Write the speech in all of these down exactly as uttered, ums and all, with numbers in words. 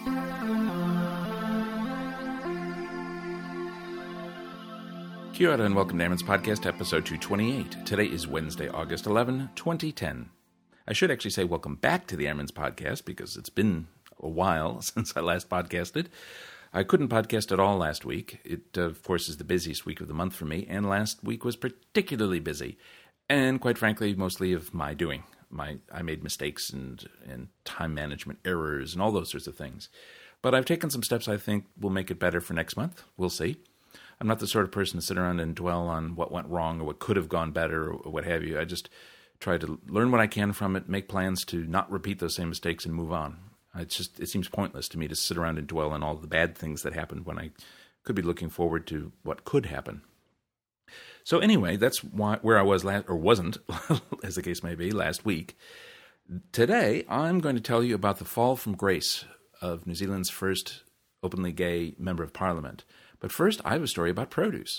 Kia ora and welcome to Airman's Podcast, episode two twenty-eight. Today is Wednesday, August eleventh, twenty ten. I should actually say welcome back to the Airman's Podcast because it's been a while since I last podcasted. I couldn't podcast at all last week. It, uh, of course, is the busiest week of the month for me, and last week was particularly busy. And quite frankly, mostly of my doing. My I made mistakes and, and time management errors and all those sorts of things. But I've taken some steps I think will make it better for next month. We'll see. I'm not the sort of person to sit around and dwell on what went wrong or what could have gone better or what have you. I just try to learn what I can from it, make plans to not repeat those same mistakes and move on. It's just it seems pointless to me to sit around and dwell on all the bad things that happened when I could be looking forward to what could happen. So anyway, that's why, where I was last, or wasn't, as the case may be, last week. Today, I'm going to tell you about the fall from grace of New Zealand's first openly gay Member of Parliament. But first, I have a story about produce.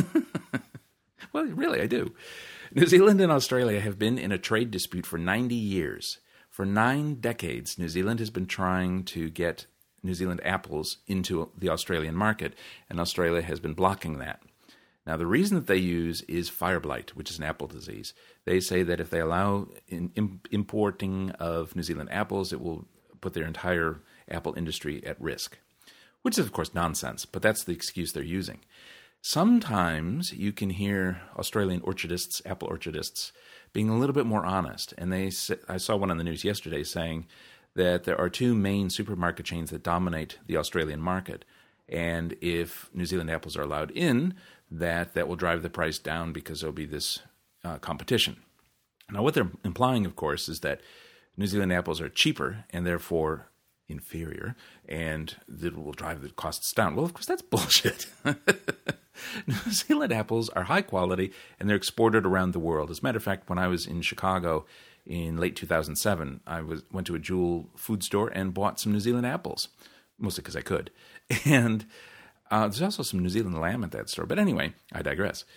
Well, really, I do. New Zealand and Australia have been in a trade dispute for ninety years. For nine decades, New Zealand has been trying to get New Zealand apples into the Australian market, and Australia has been blocking that. Now, the reason that they use is fire blight, which is an apple disease. They say that if they allow in, in, importing of New Zealand apples, it will put their entire apple industry at risk. Which is, of course, nonsense, but that's the excuse they're using. Sometimes you can hear Australian orchardists, apple orchardists, being a little bit more honest. And they, I saw one on the news yesterday saying that there are two main supermarket chains that dominate the Australian market. And if New Zealand apples are allowed in, that that will drive the price down because there'll be this uh, competition. Now, what they're implying, of course, is that New Zealand apples are cheaper and therefore inferior, and that will drive the costs down. Well, of course, that's bullshit. New Zealand apples are high quality, and they're exported around the world. As a matter of fact, when I was in Chicago in late two thousand seven, I was went to a Jewel food store and bought some New Zealand apples, mostly because I could. And uh, there's also some New Zealand lamb at that store. But anyway, I digress.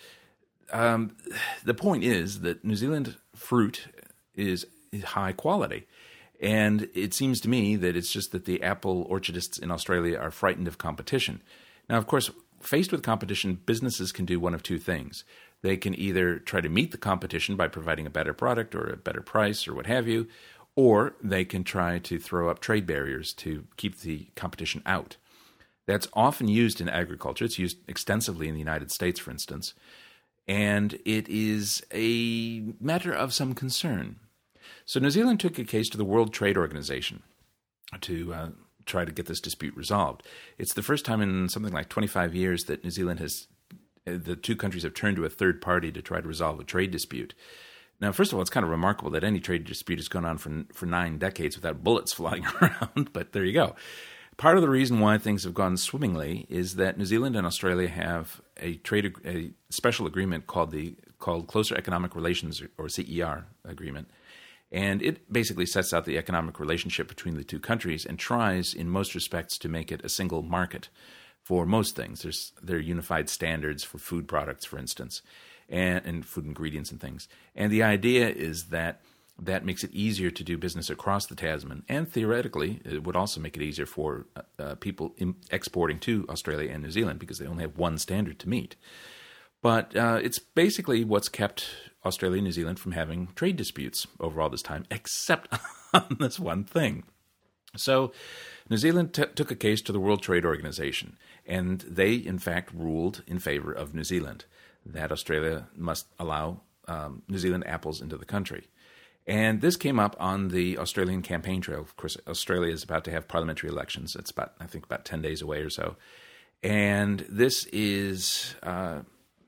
Um, the point is that New Zealand fruit is, is high quality. And it seems to me that it's just that the apple orchardists in Australia are frightened of competition. Now, of course, faced with competition, businesses can do one of two things. They can either try to meet the competition by providing a better product or a better price or what have you, or they can try to throw up trade barriers to keep the competition out. That's often used in agriculture. It's used extensively in the United States, for instance. And it is a matter of some concern. So New Zealand took a case to the World Trade Organization to uh, try to get this dispute resolved. It's the first time in something like twenty-five years that New Zealand has, uh, the two countries have turned to a third party to try to resolve a trade dispute. Now, first of all, it's kind of remarkable that any trade dispute has gone on for for nine decades without bullets flying around, but there you go. Part of the reason why things have gone swimmingly is that New Zealand and Australia have a trade a special agreement called the called Closer Economic Relations, or C E R agreement. And it basically sets out the economic relationship between the two countries and tries, in most respects, to make it a single market for most things. There's there are unified standards for food products, for instance, and, and food ingredients and things. And the idea is that that makes it easier to do business across the Tasman. And theoretically, it would also make it easier for uh, people in, exporting to Australia and New Zealand because they only have one standard to meet. But uh, it's basically what's kept Australia and New Zealand from having trade disputes over all this time, except on this one thing. So New Zealand t- took a case to the World Trade Organization, and they, in fact, ruled in favor of New Zealand, that Australia must allow um, New Zealand apples into the country. And this came up on the Australian campaign trail. Of course, Australia is about to have parliamentary elections. It's about, I think, about ten days away or so. And this is... Uh,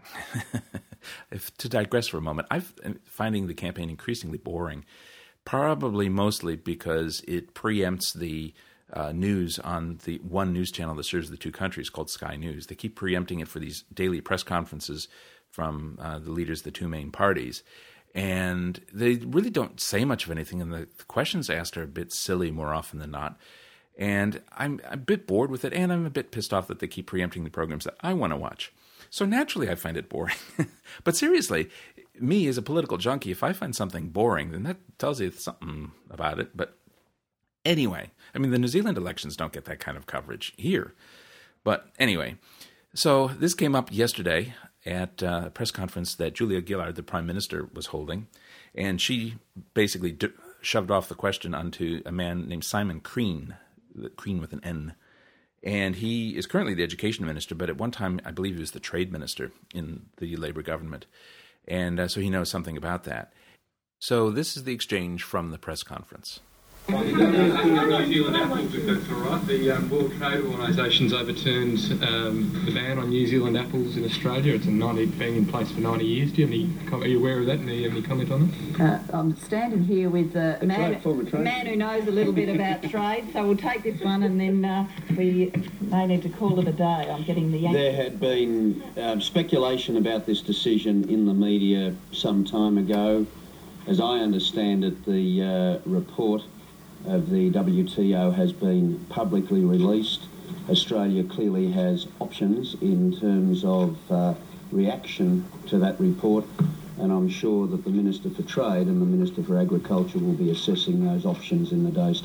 if, to digress for a moment, I'm finding the campaign increasingly boring, probably mostly because it preempts the uh, news on the one news channel that serves the two countries called Sky News. They keep preempting it for these daily press conferences from uh, the leaders of the two main parties. And they really don't say much of anything, and the, the questions asked are a bit silly more often than not. And I'm a bit bored with it, and I'm a bit pissed off that they keep preempting the programs that I want to watch. So naturally, I find it boring. But seriously, me as a political junkie, if I find something boring, then that tells you something about it. But Anyway, I mean, the New Zealand elections don't get that kind of coverage here. But anyway, so this came up yesterday at a press conference that Julia Gillard, the Prime Minister, was holding, and she basically d- shoved off the question onto a man named Simon Crean, Crean with an N. And he is currently the education minister, but at one time, I believe he was the trade minister in the Labour government. And uh, so he knows something about that. So this is the exchange from the press conference. New Zealand apples, if that's all right. The um, World Trade Organisation's overturned um, the ban on New Zealand apples in Australia. It's a ninety, been in place for ninety years. Do you have any? Com- are you aware of that? And do you have any comment on it? Uh, I'm standing here with a man, man who knows a little bit about trade, so we'll take this one and then uh, we may need to call it a day. I'm getting the yank. There had been um, speculation about this decision in the media some time ago. As I understand it, the uh, report of the W T O has been publicly released. Australia clearly has options in terms of uh, reaction to that report, and I'm sure that the Minister for Trade and the Minister for Agriculture will be assessing those options in the days to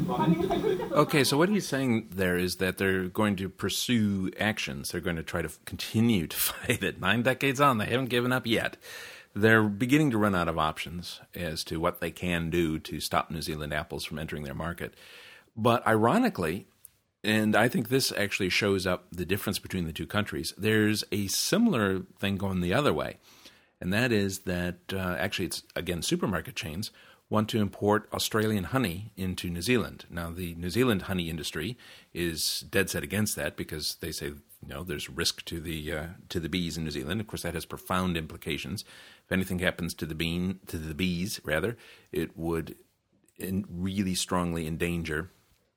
come. Okay, so what he's saying there is that they're going to pursue actions. They're going to try to continue to fight it. Nine decades on, they haven't given up yet. They're beginning to run out of options as to what they can do to stop New Zealand apples from entering their market. But ironically, and I think this actually shows up the difference between the two countries, there's a similar thing going the other way. And that is that, uh, actually it's, again, supermarket chains want to import Australian honey into New Zealand. Now, the New Zealand honey industry is dead set against that because they say, you know, there's risk to the uh, to the bees in New Zealand. Of course, that has profound implications. If anything happens to the bean to the bees, rather, it would in really strongly endanger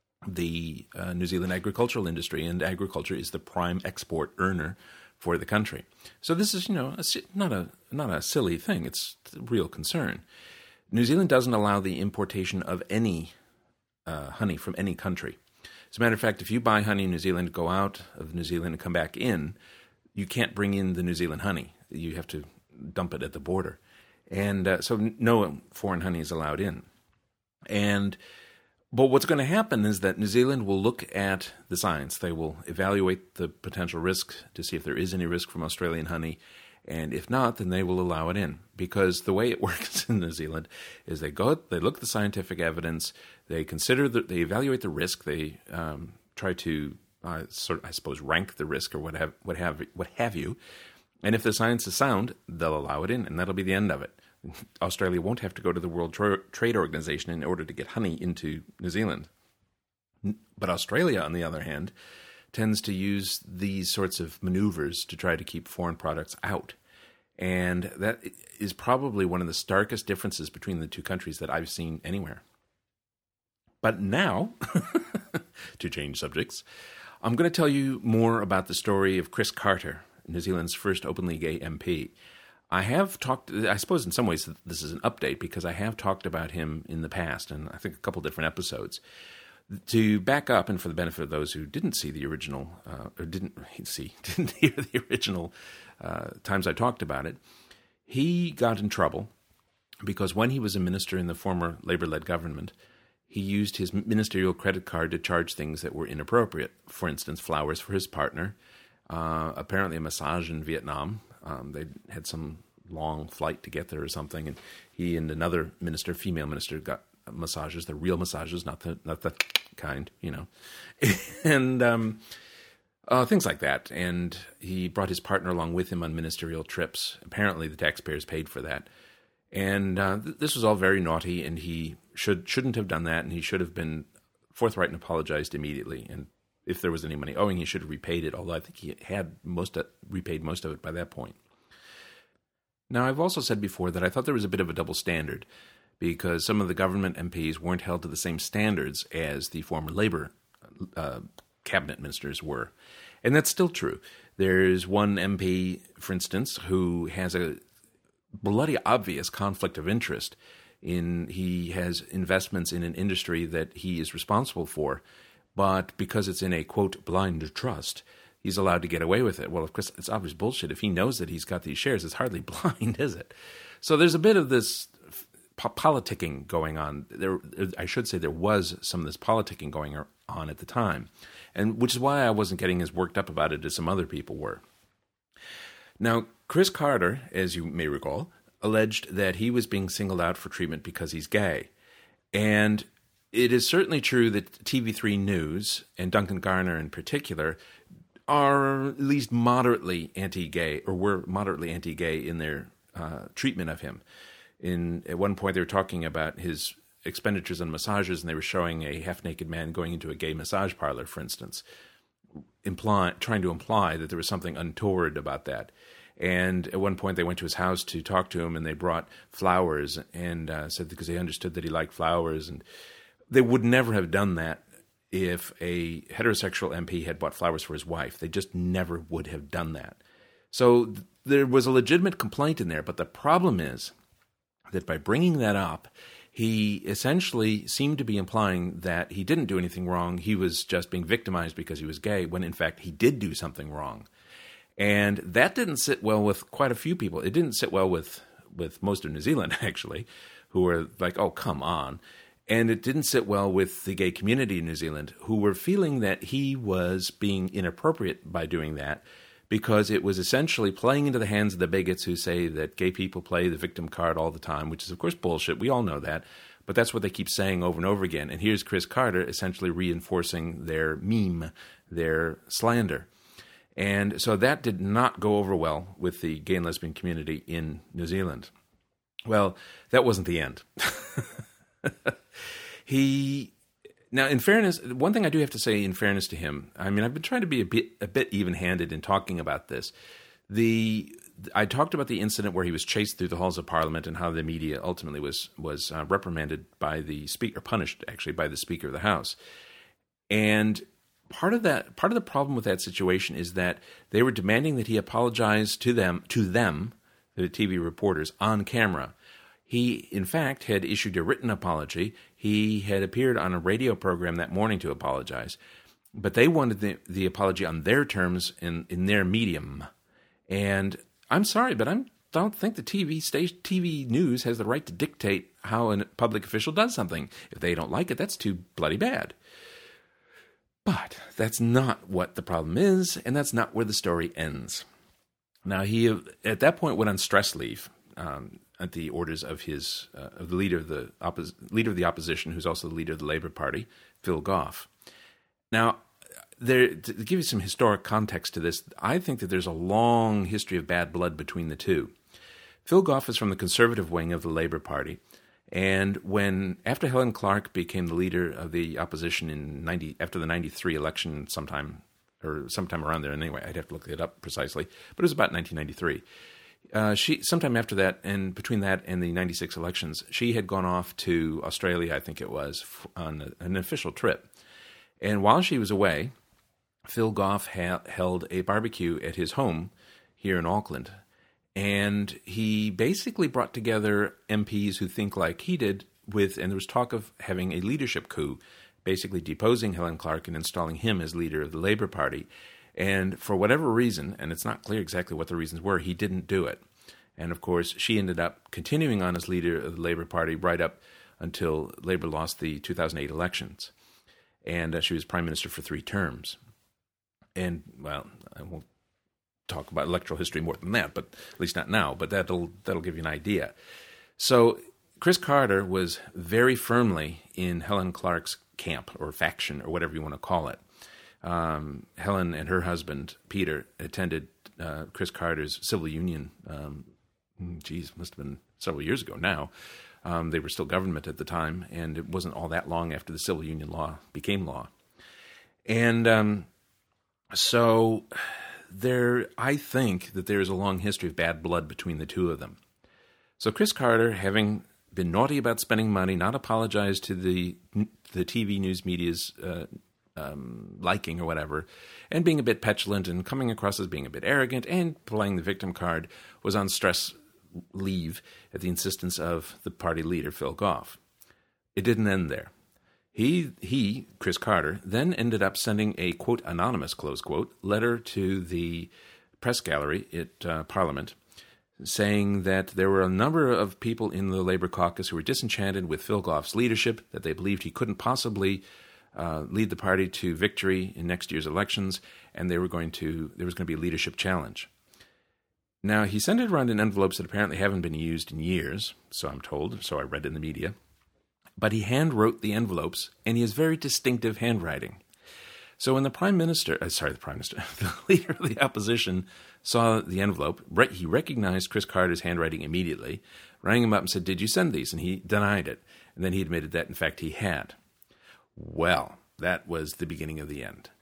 the uh, New Zealand agricultural industry, and agriculture is the prime export earner for the country. So this is, you know, a, not a not a silly thing. It's a real concern. New Zealand doesn't allow the importation of any uh, honey from any country. As a matter of fact, if you buy honey in New Zealand, go out of New Zealand and come back in, you can't bring in the New Zealand honey. You have to dump it at the border. And uh, so no foreign honey is allowed in. And but what's going to happen is that New Zealand will look at the science. They will evaluate the potential risk to see if there is any risk from Australian honey. And if not, then they will allow it in. Because the way it works in New Zealand is they go, they look at the scientific evidence, they consider, the, they evaluate the risk, they um, try to, uh, sort of, I suppose, rank the risk or what have, what have, what have you. And if the science is sound, they'll allow it in, and that'll be the end of it. Australia won't have to go to the World Tra- Trade Organization in order to get honey into New Zealand. But Australia, on the other hand, tends to use these sorts of maneuvers to try to keep foreign products out. And that is probably one of the starkest differences between the two countries that I've seen anywhere. But now, to change subjects, I'm going to tell you more about the story of Chris Carter, New Zealand's first openly gay M P. I have talked, I suppose in some ways this is an update because I have talked about him in the past, and I think a couple different episodes. To back up, and for the benefit of those who didn't see the original, uh, or didn't see, didn't hear the original uh, times I talked about it, he got in trouble because when he was a minister in the former Labour-led government, he used his ministerial credit card to charge things that were inappropriate. For instance, flowers for his partner, uh, apparently a massage in Vietnam. Um, they had some long flight to get there or something, and he and another minister, female minister, got massages. They're real massages, not the not the kind, you know, and um, uh, things like that. And he brought his partner along with him on ministerial trips. Apparently, the taxpayers paid for that. And uh, th- this was all very naughty, and he should shouldn't have done that. And he should have been forthright and apologized immediately. And if there was any money owing, he should have repaid it. Although I think he had most of, repaid most of it by that point. Now, I've also said before that I thought there was a bit of a double standard, because some of the government M Ps weren't held to the same standards as the former Labour uh, cabinet ministers were. And that's still true. There's one M P, for instance, who has a bloody obvious conflict of interest. In He has investments in an industry that he is responsible for, but because it's in a, quote, blind trust, he's allowed to get away with it. Well, of course, it's obvious bullshit. If he knows that he's got these shares, it's hardly blind, is it? So there's a bit of this po- politicking going on. There, I should say there was some of this politicking going on at the time, and which is why I wasn't getting as worked up about it as some other people were. Now, Chris Carter, as you may recall, alleged that he was being singled out for treatment because he's gay. And it is certainly true that T V three News, and Duncan Garner in particular, are at least moderately anti-gay, or were moderately anti-gay in their uh, treatment of him. In At one point, they were talking about his expenditures on massages, and they were showing a half-naked man going into a gay massage parlor, for instance, imply, trying to imply that there was something untoward about that. And at one point, they went to his house to talk to him, and they brought flowers, and uh, said because they understood that he liked flowers, and they would never have done that if a heterosexual M P had bought flowers for his wife. They just never would have done that. So th- there was a legitimate complaint in there, but the problem is that by bringing that up, he essentially seemed to be implying that he didn't do anything wrong. He was just being victimized because he was gay, when in fact he did do something wrong. And that didn't sit well with quite a few people. It didn't sit well with, with most of New Zealand, actually, who were like, oh, come on. And it didn't sit well with the gay community in New Zealand, who were feeling that he was being inappropriate by doing that, because it was essentially playing into the hands of the bigots who say that gay people play the victim card all the time, which is, of course, bullshit. We all know that. But that's what they keep saying over and over again. And here's Chris Carter essentially reinforcing their meme, their slander. And so that did not go over well with the gay and lesbian community in New Zealand. Well, that wasn't the end. He now, in fairness, one thing I do have to say in fairness to him, I mean, I've been trying to be a bit a bit even-handed in talking about this. The I talked about the incident where he was chased through the halls of Parliament and how the media ultimately was was uh, reprimanded by the speaker, punished actually by the Speaker of the House. And part of that, part of the problem with that situation is that they were demanding that he apologize to them, to them, the T V reporters, on camera. He, in fact, had issued a written apology. He had appeared on a radio program that morning to apologize. But they wanted the, the apology on their terms, in, in their medium. And I'm sorry, but I don't think the T V station, T V news has the right to dictate how a public official does something. If they don't like it, that's too bloody bad. But that's not what the problem is, and that's not where the story ends. Now, he, at that point, went on stress leave. Um, at the orders of his uh, of the leader of the oppos- leader of the opposition, who's also the leader of the Labour Party, Phil Goff. Now, there to give you some historic context to this, I think that there's a long history of bad blood between the two. Phil Goff is from the Conservative wing of the Labour Party, and when after Helen Clark became the leader of the opposition in ninety after the ninety-three election, sometime or sometime around there. Anyway, I'd have to look it up precisely, but it was about nineteen ninety-three. Uh, she sometime after that, and between that and the ninety-six elections, she had gone off to Australia, I think it was, on a, an official trip. And while she was away, Phil Goff ha- held a barbecue at his home here in Auckland. And he basically brought together M Ps who think like he did with, and there was talk of having a leadership coup, basically deposing Helen Clark and installing him as leader of the Labour Party. And for whatever reason, and it's not clear exactly what the reasons were, he didn't do it. And of course, she ended up continuing on as leader of the Labour Party right up until Labour lost the two thousand eight elections. And uh, she was prime minister for three terms. And, well, I won't talk about electoral history more than that, but at least not now, but that'll that'll give you an idea. So Chris Carter was very firmly in Helen Clark's camp or faction or whatever you want to call it. Um, Helen and her husband, Peter, attended uh, Chris Carter's civil union. Um, geez, must have been several years ago now. Um, they were still government at the time, and it wasn't all that long after the civil union law became law. And um, so there, I think that there is a long history of bad blood between the two of them. So Chris Carter, having been naughty about spending money, not apologized to the the T V news media's uh, um, liking or whatever, and being a bit petulant and coming across as being a bit arrogant and playing the victim card, was on stress leave at the insistence of the party leader, Phil Goff. It didn't end there. He, he, Chris Carter, then ended up sending a, quote, anonymous, close quote, letter to the press gallery at uh, Parliament, saying that there were a number of people in the Labour caucus who were disenchanted with Phil Goff's leadership, that they believed he couldn't possibly uh, lead the party to victory in next year's elections, and they were going to there was going to be a leadership challenge. Now, he sent it around in envelopes that apparently haven't been used in years, so I'm told, so I read in the media. But he hand-wrote the envelopes, and he has very distinctive handwriting. So when the Prime Minister, uh, sorry, the Prime Minister, the leader of the opposition saw the envelope, re- he recognized Chris Carter's handwriting immediately, rang him up and said, "Did you send these?" And he denied it. And then he admitted that, in fact, he had. Well, that was the beginning of the end.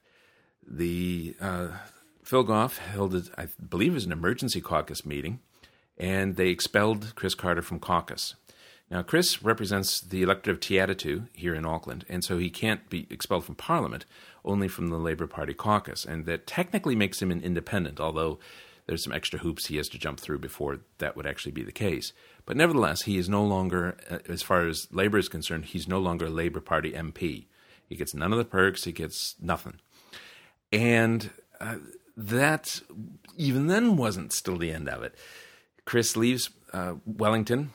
The uh, Phil Goff held, a, I believe it was an emergency caucus meeting, and they expelled Chris Carter from caucus. Now, Chris represents the electorate of Te here in Auckland, and so he can't be expelled from Parliament, only from the Labour Party caucus, and that technically makes him an independent, although there's some extra hoops he has to jump through before that would actually be the case. But nevertheless, he is no longer, as far as Labour is concerned, he's no longer a Labour Party M P. He gets none of the perks, he gets nothing. And uh, that, even then, wasn't still the end of it. Chris leaves uh, Wellington,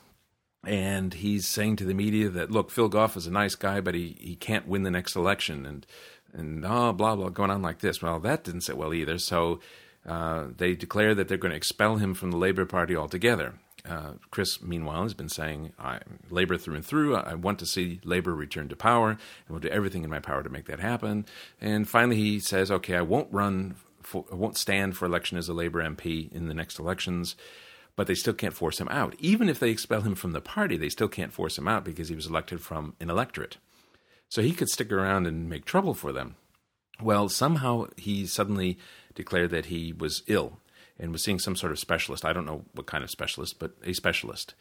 and he's saying to the media that, look, Phil Goff is a nice guy, but he, he can't win the next election, and, and oh, blah, blah, going on like this. Well, that didn't sit well either, so uh, they declare that they're going to expel him from the Labour Party altogether. Uh, Chris, meanwhile, has been saying, I'm Labour through and through. I want to see Labour return to power, and will do everything in my power to make that happen. And finally he says, okay, I won't run, for, I won't stand for election as a Labour M P in the next elections. But they still can't force him out. Even if they expel him from the party, they still can't force him out because he was elected from an electorate. So he could stick around and make trouble for them. Well, somehow he suddenly declared that he was ill and was seeing some sort of specialist. I don't know what kind of specialist, but a specialist.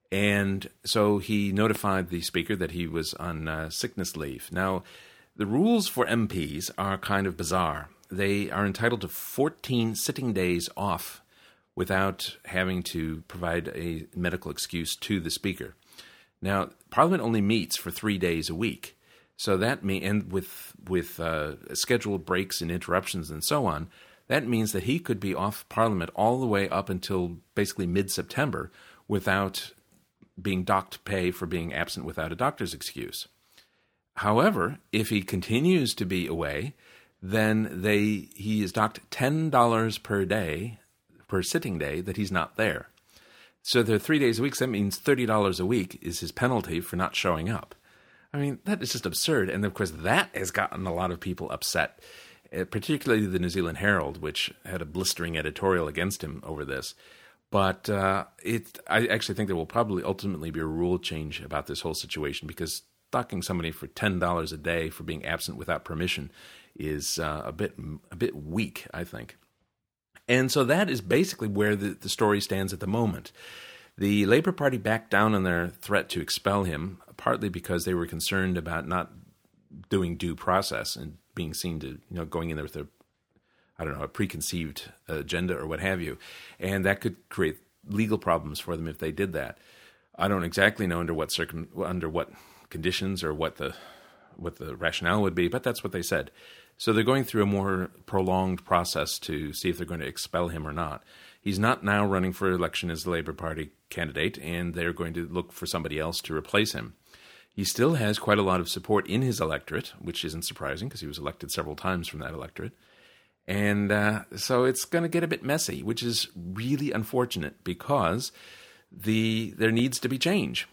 And so he notified the speaker that he was on uh, sickness leave. Now, the rules for M Ps are kind of bizarre. They are entitled to fourteen sitting days off without having to provide a medical excuse to the speaker. Now, Parliament only meets for three days a week, so that mean and with with uh, scheduled breaks and interruptions and so on, that means that he could be off Parliament all the way up until basically mid-September without being docked pay for being absent without a doctor's excuse. However, if he continues to be away, then they he is docked ten dollars per day per sitting day that he's not there. So there are three days a week, so that means thirty dollars a week is his penalty for not showing up. I mean, that is just absurd. And of course, that has gotten a lot of people upset, particularly the New Zealand Herald, which had a blistering editorial against him over this. But uh, it, I actually think there will probably ultimately be a rule change about this whole situation, because docking somebody for ten dollars a day for being absent without permission is uh, a bit a bit weak, I think. And so that is basically where the, the story stands at the moment. The Labour Party backed down on their threat to expel him, partly because they were concerned about not doing due process and being seen to, you know, going in there with a, I don't know, a preconceived agenda or what have you. And that could create legal problems for them if they did that. I don't exactly know under what circum, under what conditions or what the what the rationale would be, but that's what they said. So they're going through a more prolonged process to see if they're going to expel him or not. He's not now running for election as the Labour Party candidate, and they're going to look for somebody else to replace him. He still has quite a lot of support in his electorate, which isn't surprising because he was elected several times from that electorate. And uh, so it's going to get a bit messy, which is really unfortunate because the there needs to be change.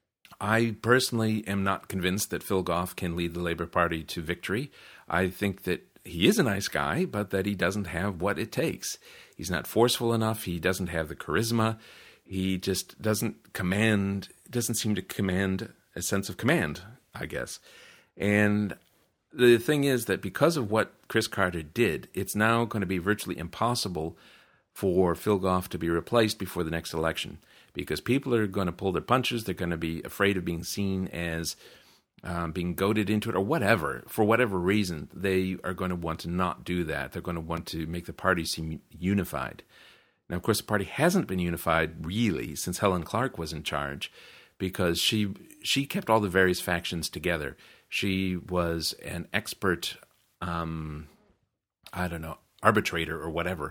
I personally am not convinced that Phil Goff can lead the Labour Party to victory. I think that he is a nice guy, but that he doesn't have what it takes. He's not forceful enough. He doesn't have the charisma. He just doesn't command, doesn't seem to command a sense of command, I guess. And the thing is that because of what Chris Carter did, it's now going to be virtually impossible for Phil Goff to be replaced before the next election, because people are going to pull their punches. They're going to be afraid of being seen as um, being goaded into it or whatever. For whatever reason, they are going to want to not do that. They're going to want to make the party seem unified. Now, of course, the party hasn't been unified really since Helen Clark was in charge, because she she kept all the various factions together. She was an expert, um, I don't know, arbitrator or whatever,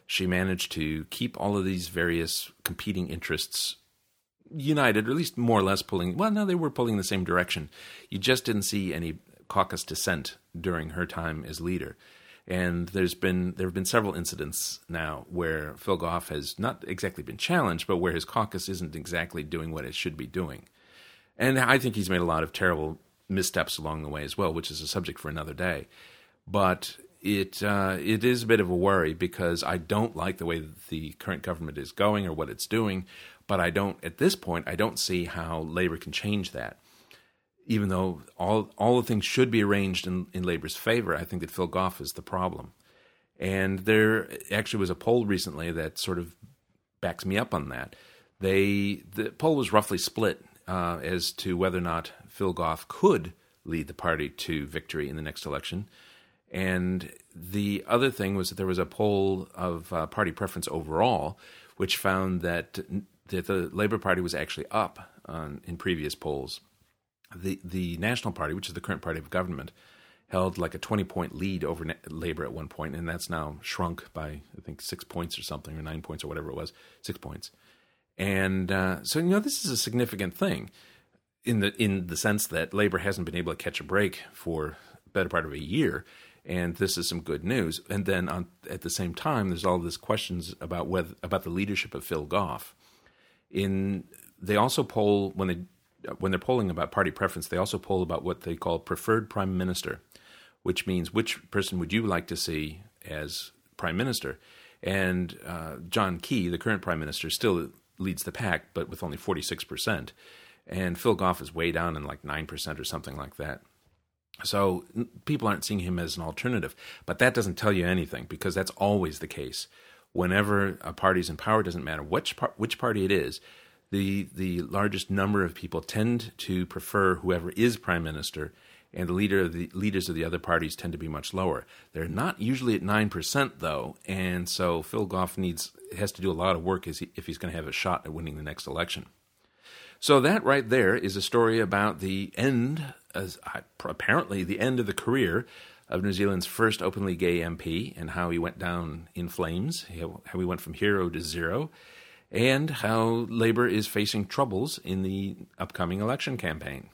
she managed to keep all of these various competing interests united, or at least more or less pulling, well, no, they were pulling in the same direction. You just didn't see any caucus dissent during her time as leader. And there's been there have been several incidents now where Phil Goff has not exactly been challenged, but where his caucus isn't exactly doing what it should be doing. And I think he's made a lot of terrible missteps along the way as well, which is a subject for another day. But it uh, it is a bit of a worry because I don't like the way that the current government is going or what it's doing, but I don't, at this point, I don't see how Labour can change that. Even though all all the things should be arranged in, in Labour's favor, I think that Phil Goff is the problem. And there actually was a poll recently that sort of backs me up on that. They the poll was roughly split uh, as to whether or not Phil Goff could lead the party to victory in the next election. And the other thing was that there was a poll of uh, party preference overall, which found that, that the Labour Party was actually up on, in previous polls. The the National Party, which is the current party of government, held like a twenty-point lead over Na- Labour at one point, and that's now shrunk by, I think, six points or something, or nine points or whatever it was, six points. And uh, so, you know, this is a significant thing in the in the sense that Labour hasn't been able to catch a break for the better part of a year, and this is some good news. And then on, at the same time, there's all these questions about whether about the leadership of Phil Goff. In they also poll when they. When they're polling about party preference, they also poll about what they call preferred prime minister, which means which person would you like to see as prime minister. And uh, John Key, the current prime minister, still leads the pack, but with only forty-six percent. And Phil Goff is way down in like nine percent or something like that. So people aren't seeing him as an alternative. But that doesn't tell you anything, because that's always the case. Whenever a party's in power, it doesn't matter which par- which party it is, The the largest number of people tend to prefer whoever is prime minister, and the leader of the leaders of the other parties tend to be much lower. They're not usually at nine percent though, and so Phil Goff needs has to do a lot of work as he, if he's going to have a shot at winning the next election. So that right there is a story about the end, as I, apparently the end of the career of New Zealand's first openly gay M P, and how he went down in flames, how he went from hero to zero, and how Labour is facing troubles in the upcoming election campaign.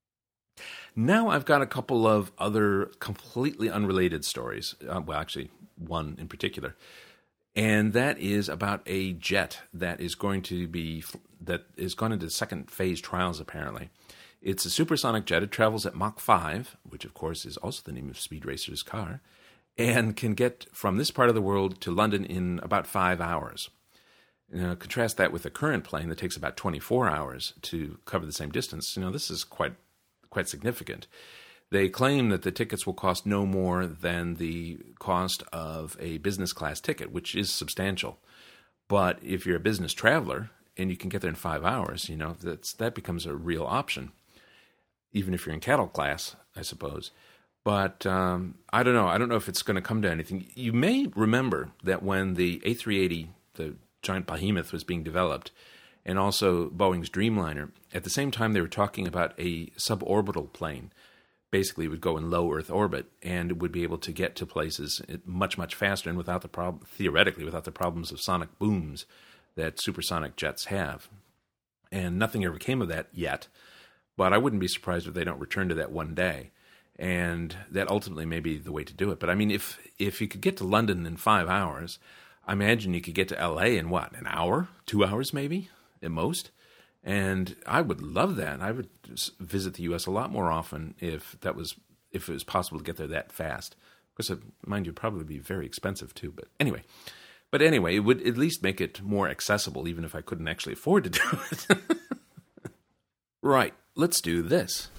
Now I've got a couple of other completely unrelated stories. Uh, well, actually, one in particular. And that is about a jet that is going to be, that is gone into second phase trials, apparently. It's a supersonic jet. It travels at Mach five, which of course is also the name of Speed Racer's car, and can get from this part of the world to London in about five hours. You know, contrast that with a current plane that takes about twenty-four hours to cover the same distance. You know, this is quite quite significant. They claim that the tickets will cost no more than the cost of a business class ticket, which is substantial. But if you're a business traveler and you can get there in five hours, you know, that's that becomes a real option, even if you're in cattle class, I suppose. But um, I don't know. I don't know if it's going to come to anything. You may remember that when the A three eighty, the giant behemoth, was being developed, and also Boeing's Dreamliner, at the same time they were talking about a suborbital plane. Basically, it would go in low Earth orbit, and it would be able to get to places much, much faster, and without the prob- theoretically, without the problems of sonic booms that supersonic jets have. And nothing ever came of that yet, but I wouldn't be surprised if they don't return to that one day. And that ultimately may be the way to do it. But I mean, if if you could get to London in five hours, I imagine you could get to L A in what, an hour? Two hours maybe, at most? And I would love that. I would visit the U S a lot more often if that was if it was possible to get there that fast. Of course, mind you, it'd probably be very expensive too. But anyway, but anyway, it would at least make it more accessible, even if I couldn't actually afford to do it. Right, let's do this.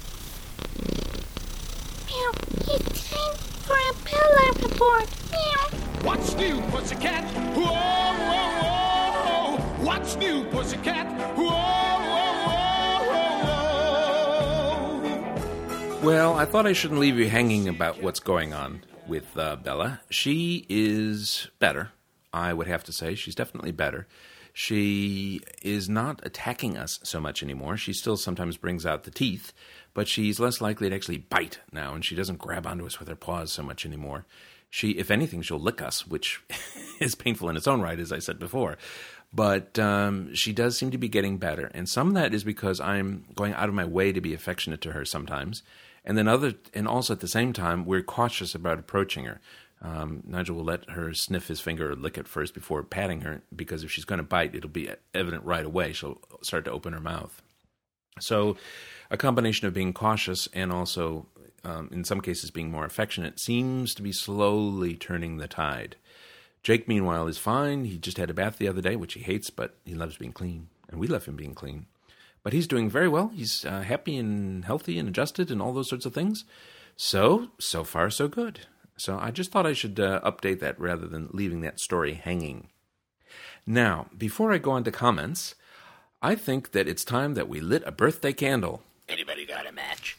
Meow, it's time for a Bella report. Meow. What's new, pussycat? Whoa, whoa, whoa. What's new, pussycat? Whoa, whoa, whoa, whoa. Well, I thought I shouldn't leave you hanging about what's going on with uh, Bella. She is better, I would have to say. She's definitely better. She is not attacking us so much anymore. She still sometimes brings out the teeth, but she's less likely to actually bite now, and she doesn't grab onto us with her paws so much anymore. She, if anything, she'll lick us, which is painful in its own right, as I said before. But um, she does seem to be getting better. And some of that is because I'm going out of my way to be affectionate to her sometimes. And then other, and also at the same time, we're cautious about approaching her. Um, Nigel will let her sniff his finger or lick it first before patting her, because if she's going to bite, it'll be evident right away. She'll start to open her mouth. So a combination of being cautious and also, um, in some cases, being more affectionate seems to be slowly turning the tide. Jake, meanwhile, is fine. He just had a bath the other day, which he hates, but he loves being clean, and we love him being clean. But he's doing very well. He's uh, happy and healthy and adjusted and all those sorts of things. So, so far, so good. So I just thought I should uh, update that rather than leaving that story hanging. Now, before I go on to comments, I think that it's time that we lit a birthday candle. Anybody got a match?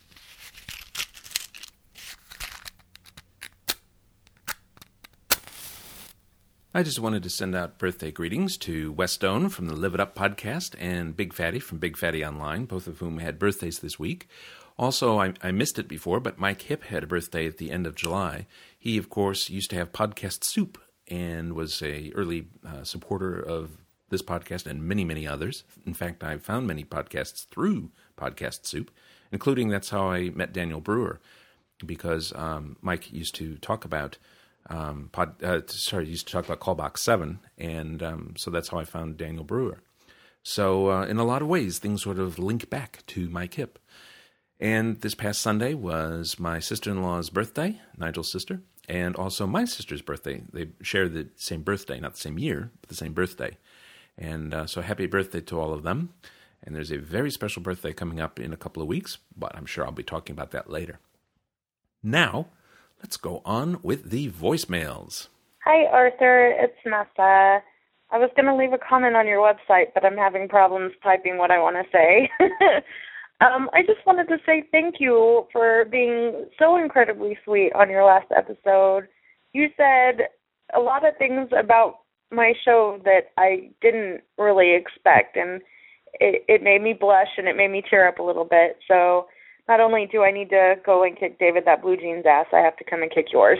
I just wanted to send out birthday greetings to Wes Stone from the Live It Up podcast and Big Fatty from Big Fatty Online, both of whom had birthdays this week. Also, I, I missed it before, but Mike Hipp had a birthday at the end of July. He, of course, used to have Podcast Soup and was a early uh, supporter of this podcast and many, many others. In fact, I found many podcasts through Podcast Soup, including that's how I met Daniel Brewer, because um, Mike used to talk about um, pod, uh, sorry, used to talk about Callbox seven, and um, so that's how I found Daniel Brewer. So uh, in a lot of ways, things sort of link back to Mike Hipp. And this past Sunday was my sister-in-law's birthday, Nigel's sister, and also my sister's birthday. They share the same birthday, not the same year, but the same birthday. And uh, so happy birthday to all of them. And there's a very special birthday coming up in a couple of weeks, but I'm sure I'll be talking about that later. Now, let's go on with the voicemails. Hi, Arthur. It's Nessa. I was going to leave a comment on your website, but I'm having problems typing what I want to say. Um, I just wanted to say thank you for being so incredibly sweet on your last episode. You said a lot of things about my show that I didn't really expect, and it, it made me blush and it made me tear up a little bit. So not only do I need to go and kick David that blue jeans ass, I have to come and kick yours.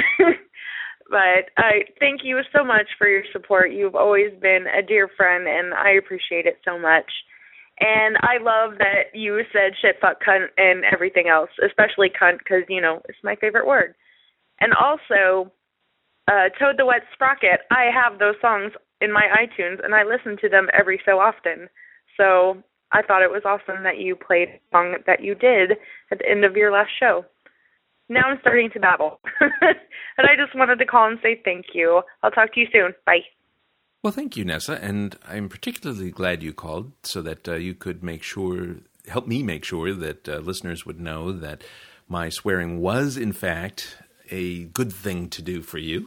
But I thank you so much for your support. You've always been a dear friend, and I appreciate it so much. And I love that you said shit, fuck, cunt, and everything else, especially cunt, because, you know, it's my favorite word. And also, uh, Toad the Wet Sprocket, I have those songs in my iTunes, and I listen to them every so often. So I thought it was awesome that you played a song that you did at the end of your last show. Now I'm starting to babble. And I just wanted to call and say thank you. I'll talk to you soon. Bye. Well, thank you, Nessa, and I'm particularly glad you called so that uh, you could make sure, help me make sure that uh, listeners would know that my swearing was, in fact, a good thing to do for you.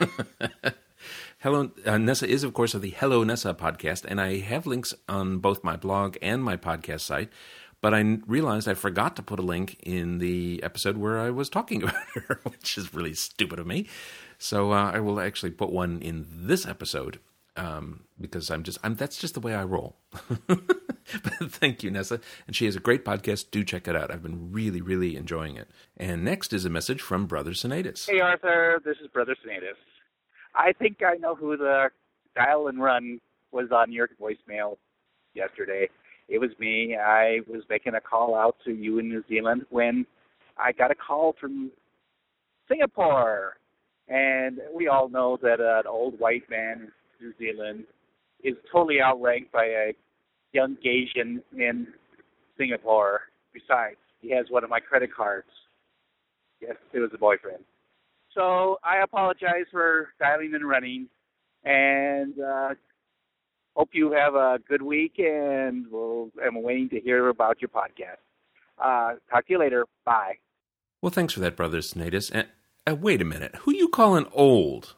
Hello, uh, Nessa is, of course, of the Hello Nessa podcast, and I have links on both my blog and my podcast site, but I realized I forgot to put a link in the episode where I was talking about her, which is really stupid of me. So uh, I will actually put one in this episode. Um, because I'm just, I'm, that's just the way I roll. But thank you, Nessa. And she has a great podcast. Do check it out. I've been really, really enjoying it. And next is a message from Brother Sinatus. Hey, Arthur. This is Brother Sinatus. I think I know who the dial and run was on your voicemail yesterday. It was me. I was making a call out to you in New Zealand when I got a call from Singapore. And we all know that uh, an old white man New Zealand is totally outranked by a young Asian in Singapore. Besides, he has one of my credit cards. Yes, it was a boyfriend. So I apologize for dialing and running, and uh, hope you have a good week, and we'll, I'm waiting to hear about your podcast. Uh, talk to you later. Bye. Well, thanks for that, Brother Sinatus. And uh, wait a minute. Who you calling old?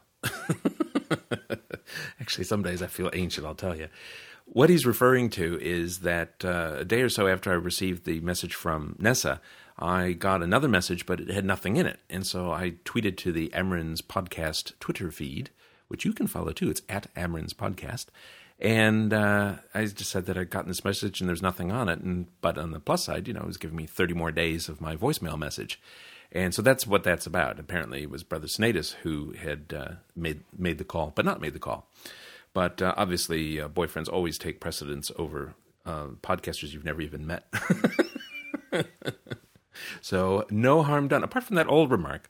Actually, some days I feel ancient, I'll tell you. What he's referring to is that uh, a day or so after I received the message from Nessa, I got another message, but it had nothing in it. And so I tweeted to the Amren's Podcast Twitter feed, which you can follow too. It's at Amren's Podcast. And uh, I just said that I'd gotten this message and there's nothing on it. And But on the plus side, you know, it was giving me thirty more days of my voicemail message. And so that's what that's about. Apparently, it was Brother Sinatus who had uh, made made the call, but not made the call. But uh, obviously, uh, boyfriends always take precedence over uh, podcasters you've never even met. So no harm done, apart from that old remark.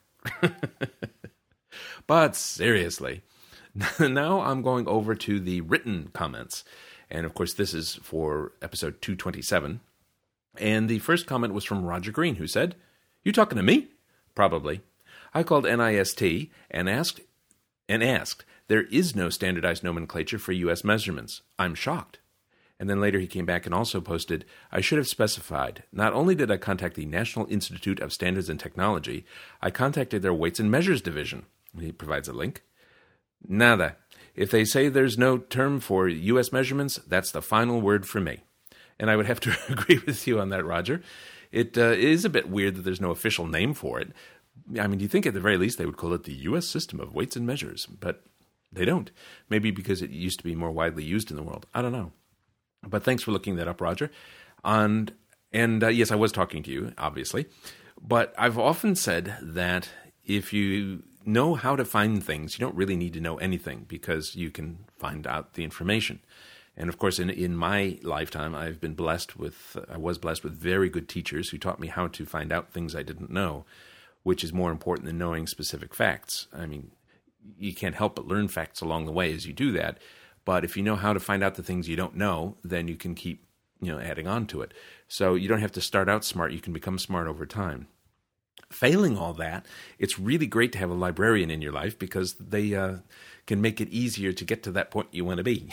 But seriously, now I'm going over to the written comments. And of course, this is for episode two twenty-seven. And the first comment was from Roger Green, who said, "You talking to me?" Probably. I called NIST and asked, and asked, there is no standardized nomenclature for U S measurements. I'm shocked. And then later he came back and also posted, I should have specified. Not only did I contact the National Institute of Standards and Technology, I contacted their Weights and Measures Division. He provides a link. Nada. If they say there's no term for U S measurements, that's the final word for me. And I would have to agree with you on that, Roger. It uh, is a bit weird that there's no official name for it. I mean, you think at the very least they would call it the U S System of Weights and Measures, but they don't. Maybe because it used to be more widely used in the world. I don't know. But thanks for looking that up, Roger. And, and uh, yes, I was talking to you, obviously. But I've often said that if you know how to find things, you don't really need to know anything because you can find out the information. And of course, in in my lifetime, I've been blessed with, I was blessed with very good teachers who taught me how to find out things I didn't know, which is more important than knowing specific facts. I mean, you can't help but learn facts along the way as you do that. But if you know how to find out the things you don't know, then you can keep, you know, adding on to it. So you don't have to start out smart. You can become smart over time. Failing all that, it's really great to have a librarian in your life because they uh, can make it easier to get to that point you want to be.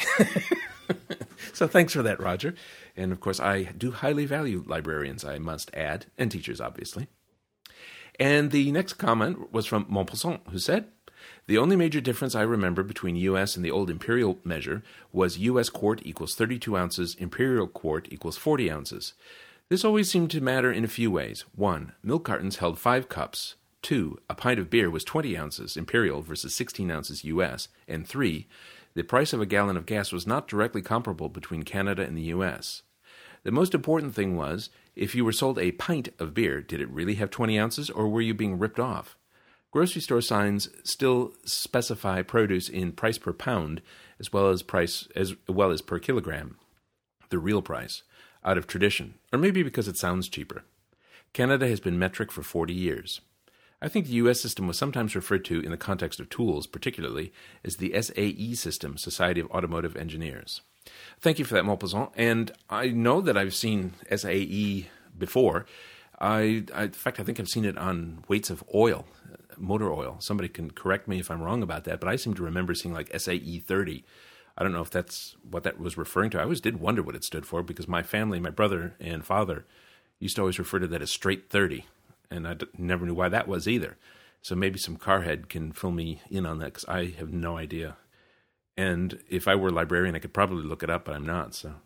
So thanks for that, Roger. And of course, I do highly value librarians, I must add, and teachers, obviously. And the next comment was from Montpellier, who said, the only major difference I remember between U S and the old imperial measure was U S quart equals thirty-two ounces, imperial quart equals forty ounces. This always seemed to matter in a few ways. One, milk cartons held five cups. Two, a pint of beer was twenty ounces, imperial versus sixteen ounces U S. And three, the price of a gallon of gas was not directly comparable between Canada and the U S. The most important thing was, if you were sold a pint of beer, did it really have twenty ounces, or were you being ripped off? Grocery store signs still specify produce in price per pound as well as price as well as per kilogram, the real price, out of tradition, or maybe because it sounds cheaper. Canada has been metric for forty years. I think the U S system was sometimes referred to in the context of tools, particularly, as the S A E system, Society of Automotive Engineers. Thank you for that, Maupassant. And I know that I've seen S A E before. I, I, in fact, I think I've seen it on weights of oil, motor oil. Somebody can correct me if I'm wrong about that, but I seem to remember seeing like S A E thirty. I don't know if that's what that was referring to. I always did wonder what it stood for because my family, my brother and father, used to always refer to that as straight thirty, and I d- never knew why that was either. So maybe some carhead can fill me in on that because I have no idea. And if I were a librarian, I could probably look it up, but I'm not, so.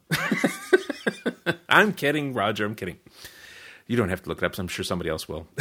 I'm kidding, Roger, I'm kidding. You don't have to look it up, so I'm sure somebody else will.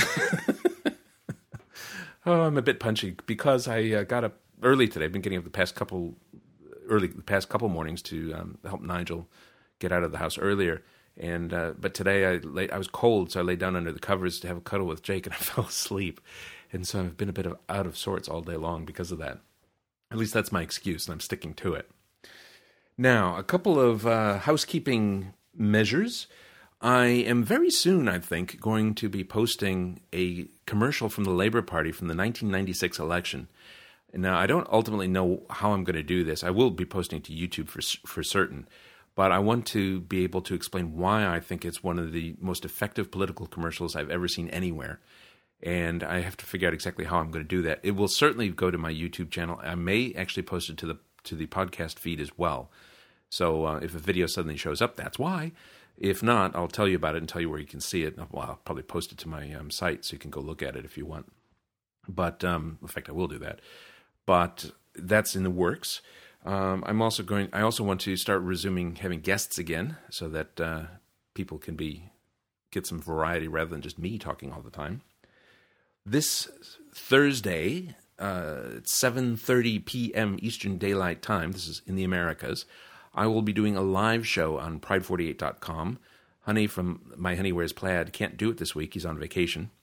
Oh, I'm a bit punchy because I uh, got up early today. I've been getting up the past couple early the past couple mornings to um, help Nigel get out of the house earlier. And uh, but today I lay, I was cold, so I laid down under the covers to have a cuddle with Jake, and I fell asleep. And so I've been a bit of out of sorts all day long because of that. At least that's my excuse, and I'm sticking to it. Now, a couple of uh, housekeeping measures. I am very soon, I think, going to be posting a commercial from the Labour Party from the nineteen ninety-six election. Now, I don't ultimately know how I'm going to do this. I will be posting to YouTube for for certain, but I want to be able to explain why I think it's one of the most effective political commercials I've ever seen anywhere. And I have to figure out exactly how I'm going to do that. It will certainly go to my YouTube channel. I may actually post it to the to the podcast feed as well. So uh, if a video suddenly shows up, that's why. If not, I'll tell you about it and tell you where you can see it. Well, I'll probably post it to my um, site so you can go look at it if you want. But, um, in fact, I will do that. But that's in the works. Um, I'm also going. I also want to start resuming having guests again so that uh, people can be get some variety rather than just me talking all the time. This Thursday, uh, at seven thirty p.m. Eastern Daylight Time, this is in the Americas, I will be doing a live show on pride forty-eight dot com. Honey from My Honey Wears Plaid can't do it this week. He's on vacation.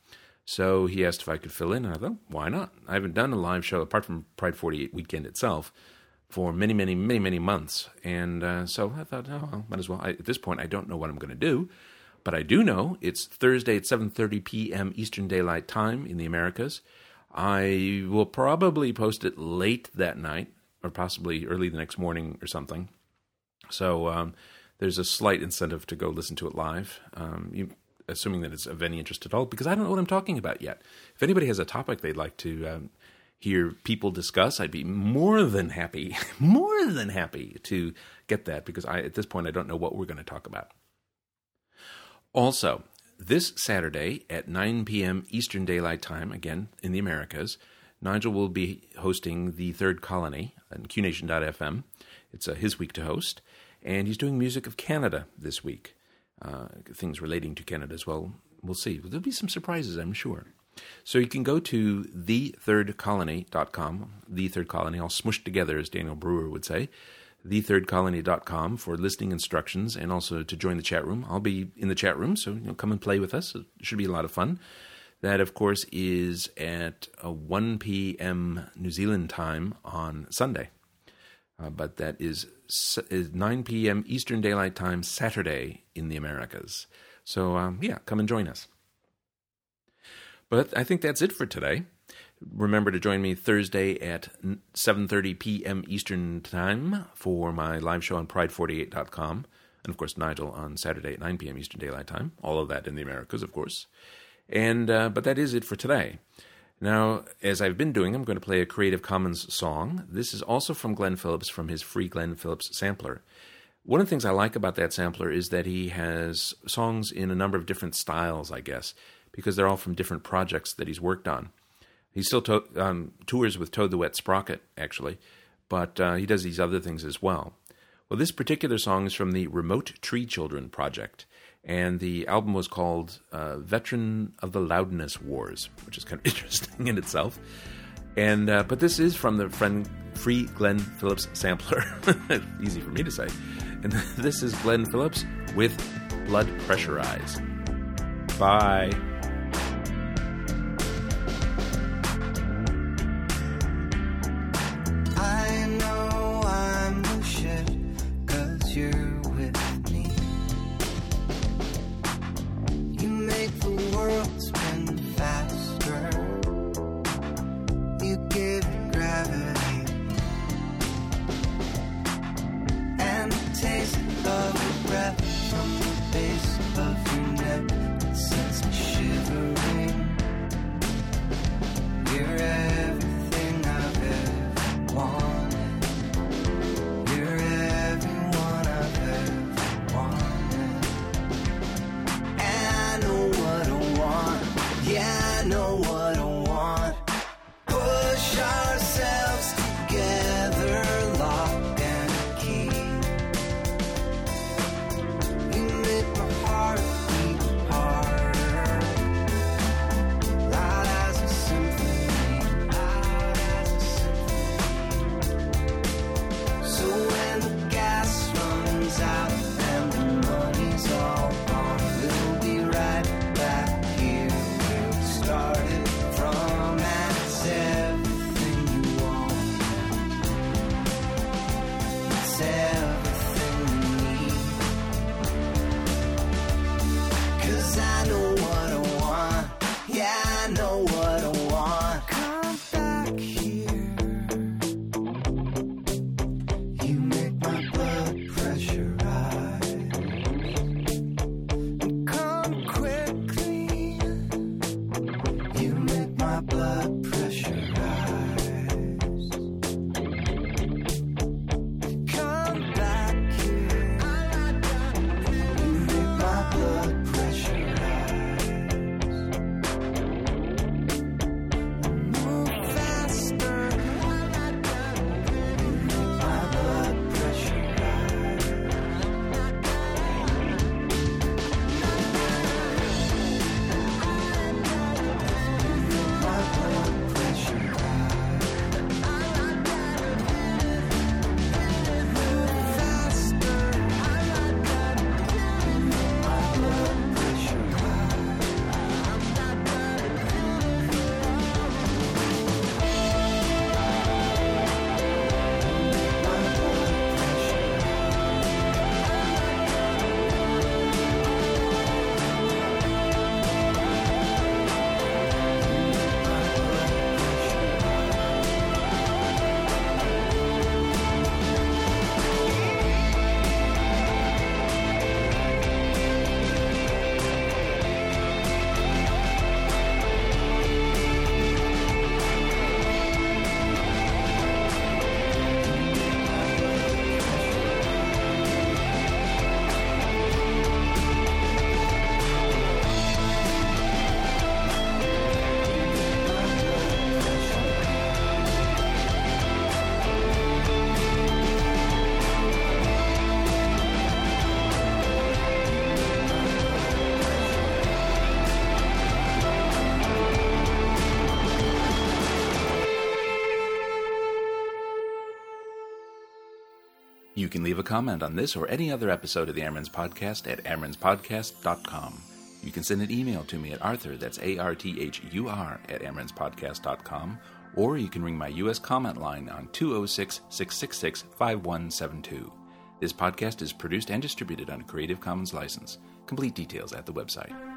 So he asked if I could fill in, and I thought, why not? I haven't done a live show, apart from Pride forty-eight weekend itself, for many, many, many, many months. And uh, so I thought, oh, well, might as well. I, at this point, I don't know what I'm going to do, but I do know it's Thursday at seven thirty p.m. Eastern Daylight Time in the Americas. I will probably post it late that night, or possibly early the next morning or something. So um, there's a slight incentive to go listen to it live, um, you, assuming that it's of any interest at all, because I don't know what I'm talking about yet. If anybody has a topic they'd like to um, hear people discuss, I'd be more than happy, more than happy to get that, because I, at this point I don't know what we're going to talk about. Also, this Saturday at nine p.m. Eastern Daylight Time, again, in the Americas, Nigel will be hosting the Third Colony on Q Nation dot f m. It's uh, his week to host, and he's doing music of Canada this week. Uh, things relating to Canada as well. We'll see. There'll be some surprises, I'm sure. So you can go to the third colony dot com, The Third Colony, all smushed together, as Daniel Brewer would say, the third colony dot com for listening instructions and also to join the chat room. I'll be in the chat room, so you know, come and play with us. It should be a lot of fun. That, of course, is at uh, one p.m. New Zealand time on Sunday. Uh, but that is, is nine p.m. Eastern Daylight Time Saturday in the Americas. So, um, yeah, come and join us. But I think that's it for today. Remember to join me Thursday at seven thirty p.m. Eastern Time for my live show on pride forty-eight dot com. And, of course, Nigel on Saturday at nine p.m. Eastern Daylight Time. All of that in the Americas, of course. And uh, but that is it for today. Now, as I've been doing, I'm going to play a Creative Commons song. This is also from Glenn Phillips, from his free Glenn Phillips sampler. One of the things I like about that sampler is that he has songs in a number of different styles, I guess, because they're all from different projects that he's worked on. He still to- um, tours with Toad the Wet Sprocket, actually, but uh, he does these other things as well. Well, this particular song is from the Remote Tree Children project, and the album was called uh, Veteran of the Loudness Wars, which is kind of interesting in itself. And uh, but this is from the friend, free Glenn Phillips sampler. Easy for me to say. And this is Glenn Phillips with Blood Pressure Eyes. Bye. I know I'm the shit, 'cause you're with me. You make the world spin faster. You give it gravity and the taste of the breath from the base of your neck that sends me shivering. You're everything I've ever wanted. You're everyone I've ever wanted. And I know what I want. Yeah, I know what I want. Push ourselves together, lock and key. You make my heart beat harder, loud as a symphony, loud as a symphony. So when the gas runs out and the money's all gone, we'll be right back here where we started from, and it's everything you want. It's everything you need. 'Cause I know what I want. Yeah, I know what I want. Come back here. You make my blood pressure rise. Come quickly. You make my blood pressure rise. Come back here. You make my blood pressure rise. Move faster. You make my blood pressure rise. You make my blood pressure You can leave a comment on this or any other episode of the Airman's Podcast at airmans podcast dot com. You can send an email to me at Arthur, that's A R T H U R, at airmans podcast dot com, or you can ring my U S comment line on two oh six, six six six, five one seven two. This podcast is produced and distributed under Creative Commons license. Complete details at the website.